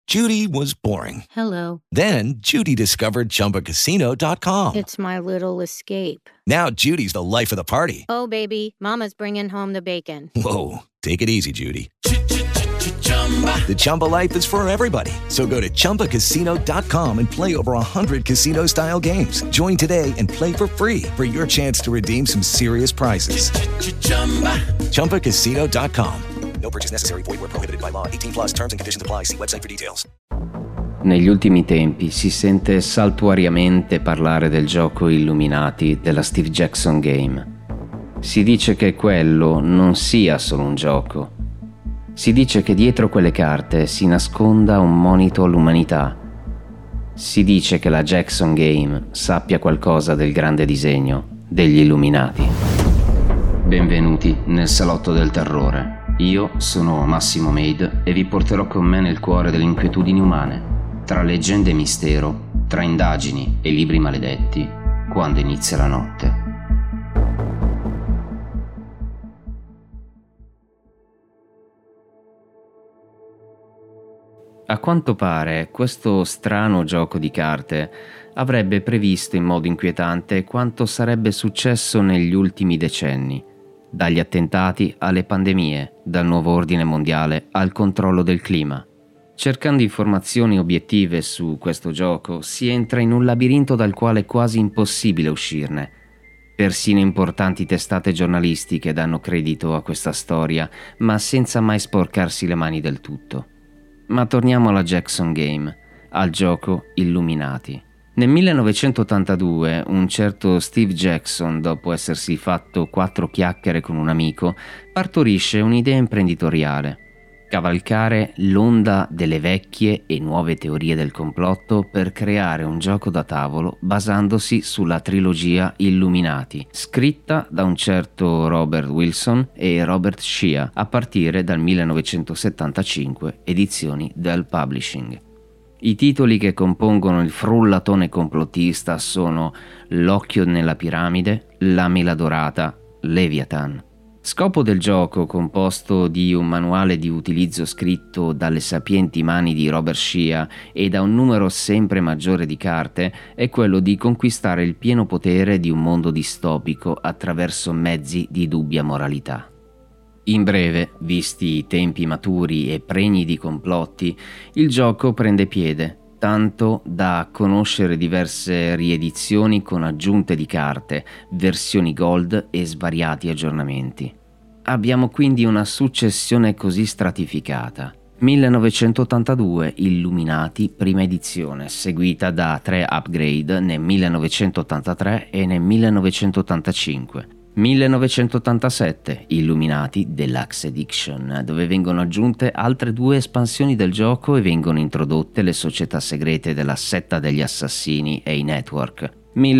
Judy was boring. Hello. Then Judy discovered ChumbaCasino.com. It's my little escape. Now Judy's the life of the party. Oh, baby, mama's bringing home the bacon. Whoa, take it easy, Judy. The Chumba life is for everybody. So go to ChumbaCasino.com and play over 100 casino-style games. Join today and play for free for your chance to redeem some serious prizes. ChumbaCasino.com. No purchase necessary. Void where prohibited by law. 18 plus terms and conditions apply. See website for details. Negli ultimi tempi si sente saltuariamente parlare del gioco Illuminati della Steve Jackson Game. Si dice che quello non sia solo un gioco. Si dice che dietro quelle carte si nasconda un monito all'umanità. Si dice che la Jackson Game sappia qualcosa del grande disegno degli Illuminati. Benvenuti nel salotto del terrore. Io sono Massimo Made e vi porterò con me nel cuore delle inquietudini umane, tra leggende e mistero, tra indagini e libri maledetti, quando inizia la notte. A quanto pare, questo strano gioco di carte avrebbe previsto in modo inquietante quanto sarebbe successo negli ultimi decenni, dagli attentati alle pandemie, dal nuovo ordine mondiale al controllo del clima. Cercando informazioni obiettive su questo gioco, si entra in un labirinto dal quale è quasi impossibile uscirne. Persino importanti testate giornalistiche danno credito a questa storia, ma senza mai sporcarsi le mani del tutto. Ma torniamo alla Jackson Game, al gioco Illuminati. Nel 1982 un certo Steve Jackson, dopo essersi fatto 4 chiacchiere con un amico, partorisce un'idea imprenditoriale: cavalcare l'onda delle vecchie e nuove teorie del complotto per creare un gioco da tavolo basandosi sulla trilogia Illuminati, scritta da un certo Robert Wilson e Robert Shea a partire dal 1975, edizioni Dell Publishing. I titoli che compongono il frullatone complottista sono L'occhio nella piramide, La mela dorata, Leviathan. Scopo del gioco, composto di un manuale di utilizzo scritto dalle sapienti mani di Robert Shea e da un numero sempre maggiore di carte, è quello di conquistare il pieno potere di un mondo distopico attraverso mezzi di dubbia moralità. In breve, visti i tempi maturi e pregni di complotti, il gioco prende piede, tanto da conoscere diverse riedizioni con aggiunte di carte, versioni gold e svariati aggiornamenti. Abbiamo quindi una successione così stratificata. 1982 Illuminati prima edizione, seguita da 3 upgrade nel 1983 e nel 1985. 1987 Illuminati Deluxe Edition, dove vengono aggiunte altre 2 espansioni del gioco e vengono introdotte le società segrete della setta degli assassini e i network.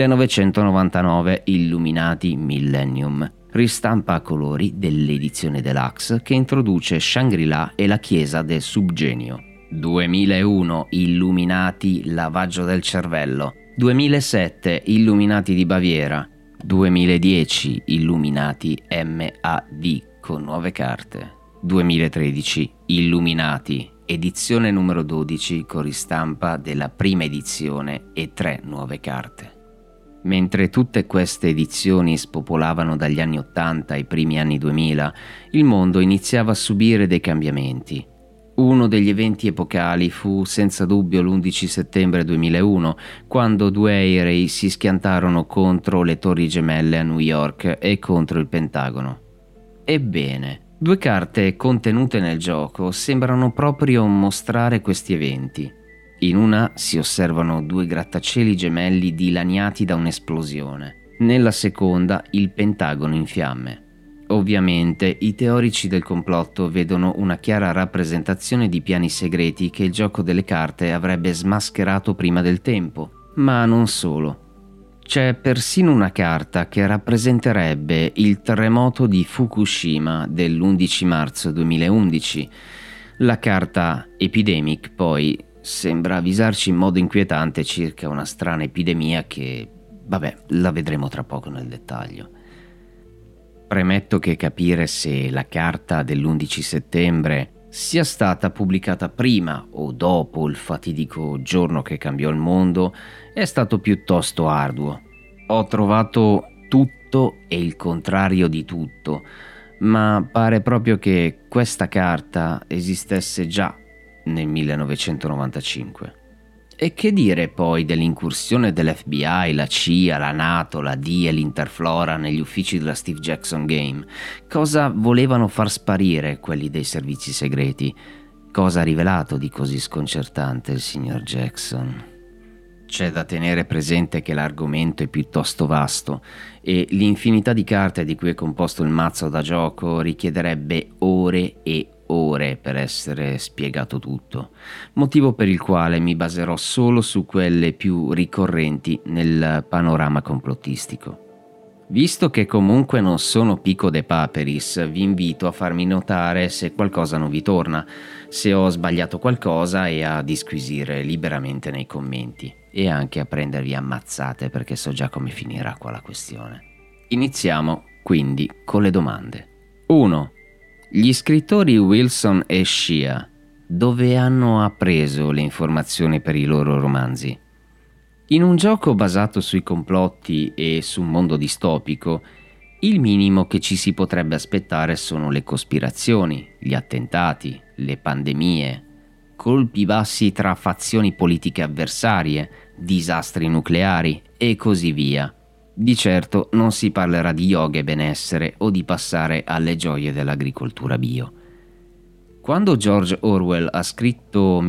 1999 Illuminati Millennium, ristampa a colori dell'edizione Deluxe che introduce Shangri-La e la chiesa del subgenio. 2001 Illuminati Lavaggio del cervello. 2007 Illuminati di Baviera. 2010 Illuminati MAD con nuove carte. 2013 Illuminati edizione numero 12 con ristampa della prima edizione e 3 nuove carte. Mentre tutte queste edizioni spopolavano dagli anni 80 ai primi anni 2000, il mondo iniziava a subire dei cambiamenti. Uno degli eventi epocali fu senza dubbio l'11 settembre 2001, quando 2 aerei si schiantarono contro le Torri Gemelle a New York e contro il Pentagono. Ebbene, 2 carte contenute nel gioco sembrano proprio mostrare questi eventi. In una si osservano 2 grattacieli gemelli dilaniati da un'esplosione. Nella seconda il Pentagono in fiamme. Ovviamente i teorici del complotto vedono una chiara rappresentazione di piani segreti che il gioco delle carte avrebbe smascherato prima del tempo, ma non solo. C'è persino una carta che rappresenterebbe il terremoto di Fukushima dell'11 marzo 2011. La carta Epidemic, poi, sembra avvisarci in modo inquietante circa una strana epidemia che, la vedremo tra poco nel dettaglio. Premetto che capire se la carta dell'11 settembre sia stata pubblicata prima o dopo il fatidico giorno che cambiò il mondo è stato piuttosto arduo. Ho trovato tutto e il contrario di tutto, ma pare proprio che questa carta esistesse già nel 1995. E che dire poi dell'incursione dell'FBI, la CIA, la NATO, la DIA e l'Interflora negli uffici della Steve Jackson Game? Cosa volevano far sparire quelli dei servizi segreti? Cosa ha rivelato di così sconcertante il signor Jackson? C'è da tenere presente che l'argomento è piuttosto vasto e l'infinità di carte di cui è composto il mazzo da gioco richiederebbe ore e ore per essere spiegato tutto, motivo per il quale mi baserò solo su quelle più ricorrenti nel panorama complottistico. Visto che comunque non sono Pico de Paperis, vi invito a farmi notare se qualcosa non vi torna, se ho sbagliato qualcosa e a disquisire liberamente nei commenti e anche a prendervi ammazzate perché so già come finirà qua la questione. Iniziamo quindi con le domande. 1. Gli scrittori Wilson e Shea dove hanno appreso le informazioni per i loro romanzi? In un gioco basato sui complotti e su un mondo distopico, il minimo che ci si potrebbe aspettare sono le cospirazioni, gli attentati, le pandemie, colpi bassi tra fazioni politiche avversarie, disastri nucleari e così via. Di certo non si parlerà di yoga e benessere o di passare alle gioie dell'agricoltura bio. Quando George Orwell ha scritto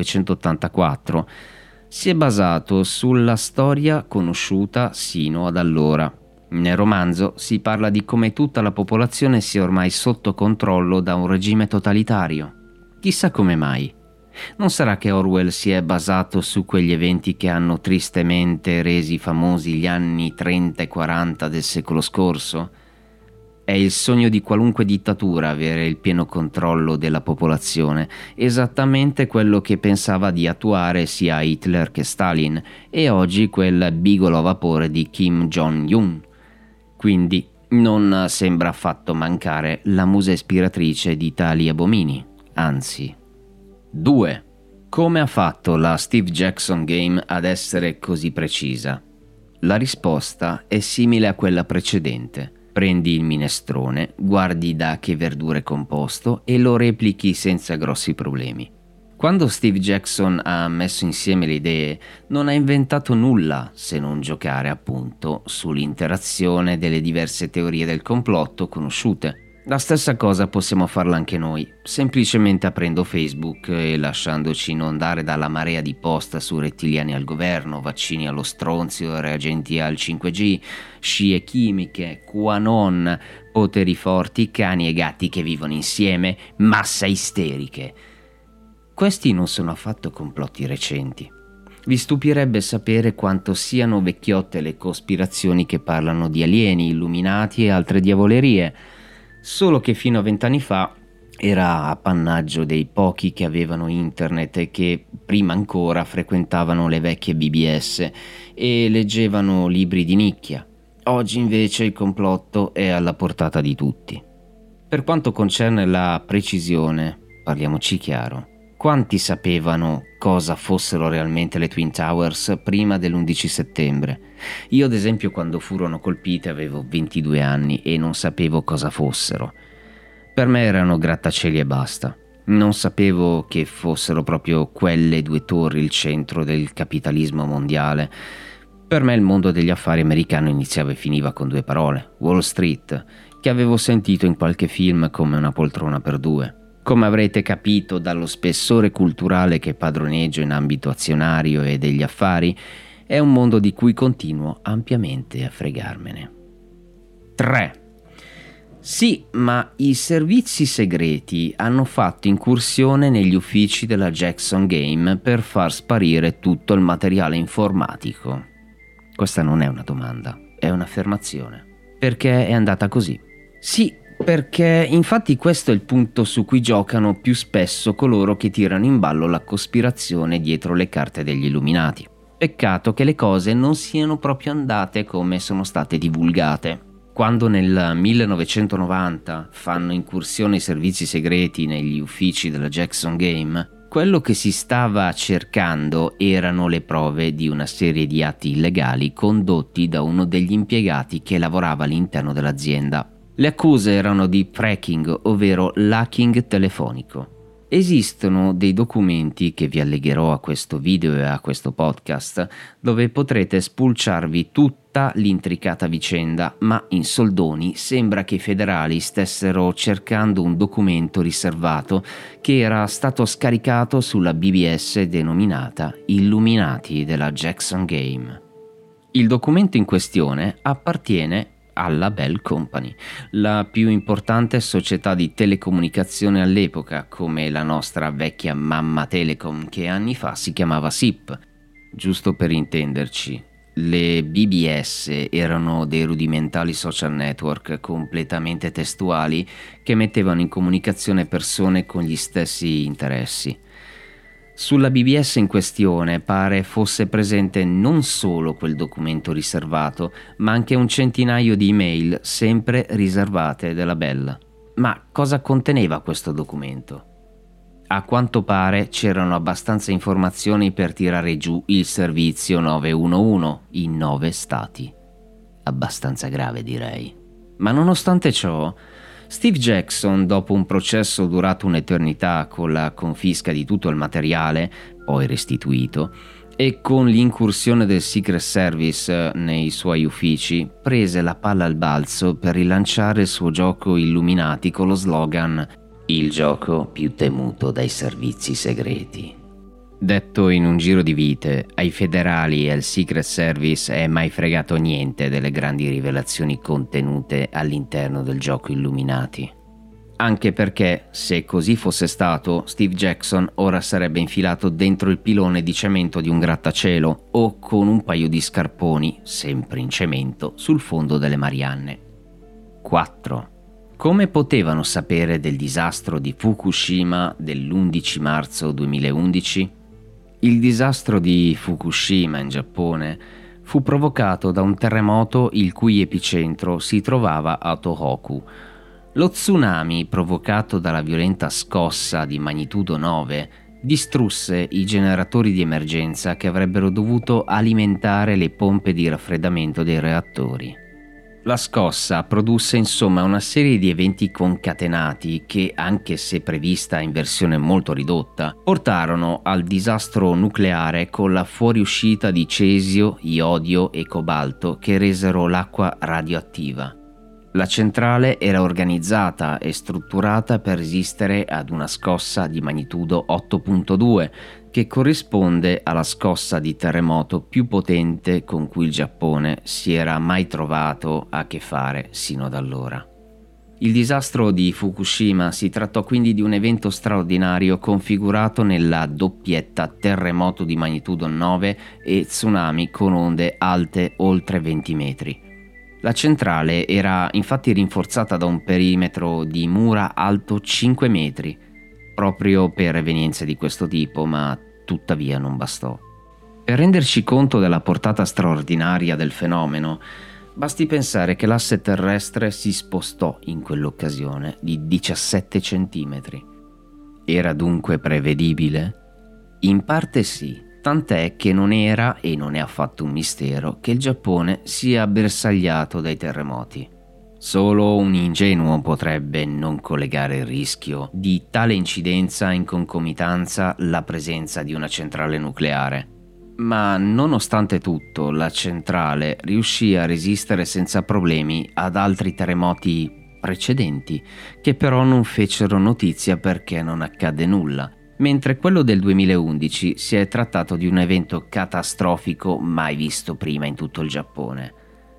1984, si è basato sulla storia conosciuta sino ad allora. Nel romanzo si parla di come tutta la popolazione sia ormai sotto controllo da un regime totalitario. Chissà come mai. Non sarà che Orwell si è basato su quegli eventi che hanno tristemente resi famosi gli anni 30 e 40 del secolo scorso? È il sogno di qualunque dittatura avere il pieno controllo della popolazione, esattamente quello che pensava di attuare sia Hitler che Stalin e oggi quel bigolo a vapore di Kim Jong-un. Quindi non sembra affatto mancare la musa ispiratrice di tali abomini, anzi. 2. Come ha fatto la Steve Jackson Game ad essere così precisa? La risposta è simile a quella precedente. Prendi il minestrone, guardi da che verdure è composto e lo replichi senza grossi problemi. Quando Steve Jackson ha messo insieme le idee, non ha inventato nulla se non giocare appunto sull'interazione delle diverse teorie del complotto conosciute. La stessa cosa possiamo farla anche noi, semplicemente aprendo Facebook e lasciandoci inondare dalla marea di post su rettiliani al governo, vaccini allo stronzio, reagenti al 5G, scie chimiche, QAnon, poteri forti, cani e gatti che vivono insieme, massa isteriche. Questi non sono affatto complotti recenti. Vi stupirebbe sapere quanto siano vecchiotte le cospirazioni che parlano di alieni, illuminati e altre diavolerie. Solo che fino a 20 anni fa era appannaggio dei pochi che avevano internet e che prima ancora frequentavano le vecchie BBS e leggevano libri di nicchia. Oggi invece il complotto è alla portata di tutti. Per quanto concerne la precisione, parliamoci chiaro, quanti sapevano cosa fossero realmente le Twin Towers prima dell'11 settembre? Io ad esempio quando furono colpite avevo 22 anni e non sapevo cosa fossero. Per me erano grattacieli e basta. Non sapevo che fossero proprio quelle due torri il centro del capitalismo mondiale. Per me il mondo degli affari americano iniziava e finiva con due parole: Wall Street, che avevo sentito in qualche film come una poltrona per due. Come avrete capito dallo spessore culturale che padroneggio in ambito azionario e degli affari, è un mondo di cui continuo ampiamente a fregarmene. 3. Sì, ma i servizi segreti hanno fatto incursione negli uffici della Jackson Game per far sparire tutto il materiale informatico. Questa non è una domanda, è un'affermazione. Perché è andata così? Sì, perché infatti questo è il punto su cui giocano più spesso coloro che tirano in ballo la cospirazione dietro le carte degli Illuminati. Peccato che le cose non siano proprio andate come sono state divulgate. Quando nel 1990 fanno incursione i servizi segreti negli uffici della Jackson Game, quello che si stava cercando erano le prove di una serie di atti illegali condotti da uno degli impiegati che lavorava all'interno dell'azienda. Le accuse erano di tracking, ovvero l'hacking telefonico. Esistono dei documenti che vi allegherò a questo video e a questo podcast, dove potrete spulciarvi tutta l'intricata vicenda, ma in soldoni sembra che i federali stessero cercando un documento riservato che era stato scaricato sulla BBS denominata Illuminati della Jackson Game. Il documento in questione appartiene alla Bell Company, la più importante società di telecomunicazione all'epoca, come la nostra vecchia mamma Telecom che anni fa si chiamava SIP. Giusto per intenderci, le BBS erano dei rudimentali social network completamente testuali che mettevano in comunicazione persone con gli stessi interessi. Sulla BBS in questione pare fosse presente non solo quel documento riservato, ma anche un centinaio di email sempre riservate della Bell. Ma cosa conteneva questo documento? A quanto pare c'erano abbastanza informazioni per tirare giù il servizio 911 in 9 stati. Abbastanza grave, direi. Ma nonostante ciò, Steve Jackson, dopo un processo durato un'eternità con la confisca di tutto il materiale, poi restituito, e con l'incursione del Secret Service nei suoi uffici, prese la palla al balzo per rilanciare il suo gioco Illuminati con lo slogan «Il gioco più temuto dai servizi segreti». Detto in un giro di vite, ai federali e al Secret Service è mai fregato niente delle grandi rivelazioni contenute all'interno del gioco Illuminati. Anche perché, se così fosse stato, Steve Jackson ora sarebbe infilato dentro il pilone di cemento di un grattacielo o con un paio di scarponi, sempre in cemento, sul fondo delle Marianne. 4. Come potevano sapere del disastro di Fukushima dell'11 marzo 2011? Il disastro di Fukushima in Giappone fu provocato da un terremoto il cui epicentro si trovava a Tohoku. Lo tsunami provocato dalla violenta scossa di magnitudo 9 distrusse i generatori di emergenza che avrebbero dovuto alimentare le pompe di raffreddamento dei reattori. La scossa produsse insomma una serie di eventi concatenati che, anche se prevista in versione molto ridotta, portarono al disastro nucleare con la fuoriuscita di cesio, iodio e cobalto che resero l'acqua radioattiva. La centrale era organizzata e strutturata per resistere ad una scossa di magnitudo 8.2, che corrisponde alla scossa di terremoto più potente con cui il Giappone si era mai trovato a che fare sino ad allora. Il disastro di Fukushima si trattò quindi di un evento straordinario configurato nella doppietta terremoto di magnitudo 9 e tsunami con onde alte oltre 20 metri. La centrale era infatti rinforzata da un perimetro di mura alto 5 metri, proprio per evenienze di questo tipo, ma tuttavia non bastò. Per renderci conto della portata straordinaria del fenomeno, basti pensare che l'asse terrestre si spostò in quell'occasione di 17 centimetri. Era dunque prevedibile? In parte sì. Tant'è che non era, e non è affatto un mistero, che il Giappone sia bersagliato dai terremoti. Solo un ingenuo potrebbe non collegare il rischio di tale incidenza in concomitanza la presenza di una centrale nucleare. Ma nonostante tutto, la centrale riuscì a resistere senza problemi ad altri terremoti precedenti, che però non fecero notizia perché non accadde nulla. Mentre quello del 2011 si è trattato di un evento catastrofico mai visto prima in tutto il Giappone.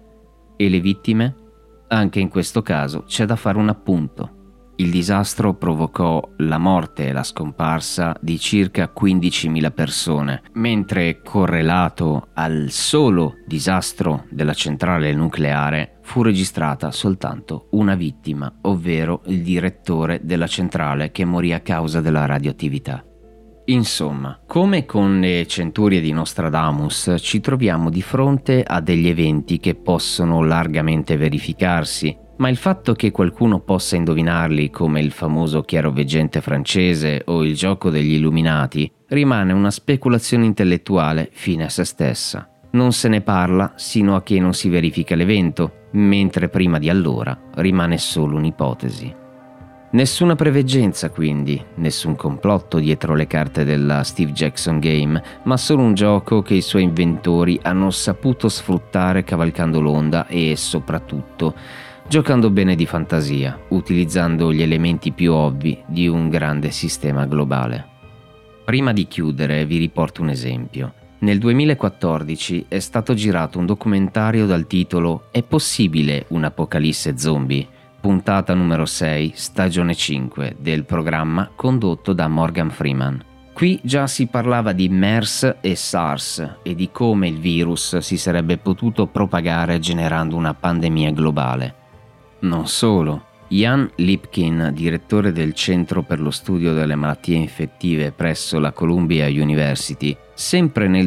E le vittime? Anche in questo caso c'è da fare un appunto. Il disastro provocò la morte e la scomparsa di circa 15.000 persone, mentre correlato al solo disastro della centrale nucleare fu registrata soltanto una vittima, ovvero il direttore della centrale che morì a causa della radioattività. Insomma, come con le centurie di Nostradamus, ci troviamo di fronte a degli eventi che possono largamente verificarsi, ma il fatto che qualcuno possa indovinarli, come il famoso chiaroveggente francese o il gioco degli Illuminati, rimane una speculazione intellettuale fine a se stessa. Non se ne parla sino a che non si verifica l'evento, mentre prima di allora rimane solo un'ipotesi. Nessuna preveggenza quindi, nessun complotto dietro le carte della Steve Jackson Game, ma solo un gioco che i suoi inventori hanno saputo sfruttare cavalcando l'onda e, soprattutto, giocando bene di fantasia, utilizzando gli elementi più ovvi di un grande sistema globale. Prima di chiudere vi riporto un esempio. Nel 2014 è stato girato un documentario dal titolo È possibile un'apocalisse zombie? Puntata numero 6, stagione 5 del programma condotto da Morgan Freeman. Qui già si parlava di MERS e SARS e di come il virus si sarebbe potuto propagare generando una pandemia globale. Non solo. Jan Lipkin, direttore del Centro per lo studio delle malattie infettive presso la Columbia University, sempre nel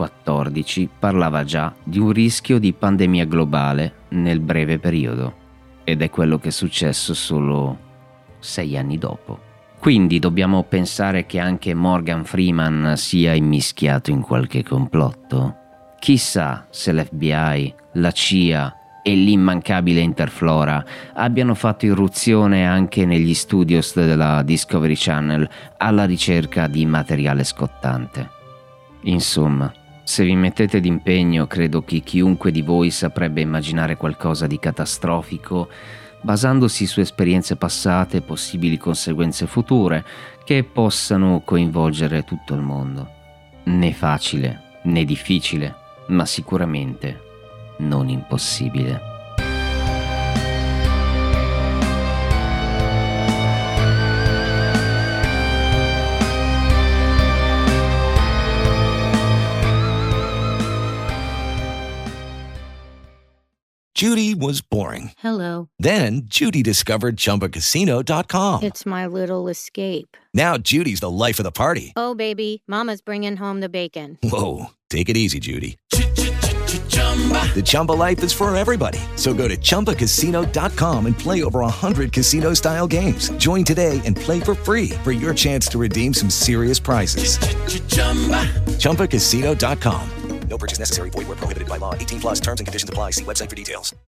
2014 parlava già di un rischio di pandemia globale nel breve periodo. Ed è quello che è successo solo 6 anni dopo. Quindi dobbiamo pensare che anche Morgan Freeman sia immischiato in qualche complotto? Chissà se l'FBI, la CIA e l'immancabile Interflora abbiano fatto irruzione anche negli studios della Discovery Channel alla ricerca di materiale scottante. Insomma, se vi mettete d'impegno, credo che chiunque di voi saprebbe immaginare qualcosa di catastrofico basandosi su esperienze passate e possibili conseguenze future che possano coinvolgere tutto il mondo. Né facile, né difficile, ma sicuramente non impossibile. Judy was boring. Hello. Then Judy discovered ChumbaCasino.com. It's my little escape. Now Judy's the life of the party. Oh, baby, mama's bringing home the bacon. Whoa, take it easy, Judy. The Chumba life is for everybody. So go to ChumbaCasino.com and play over 100 casino-style games. Join today and play for free for your chance to redeem some serious prizes. ChumbaCasino.com. No purchase necessary. Void where prohibited by law. 18+ terms and conditions apply. See website for details.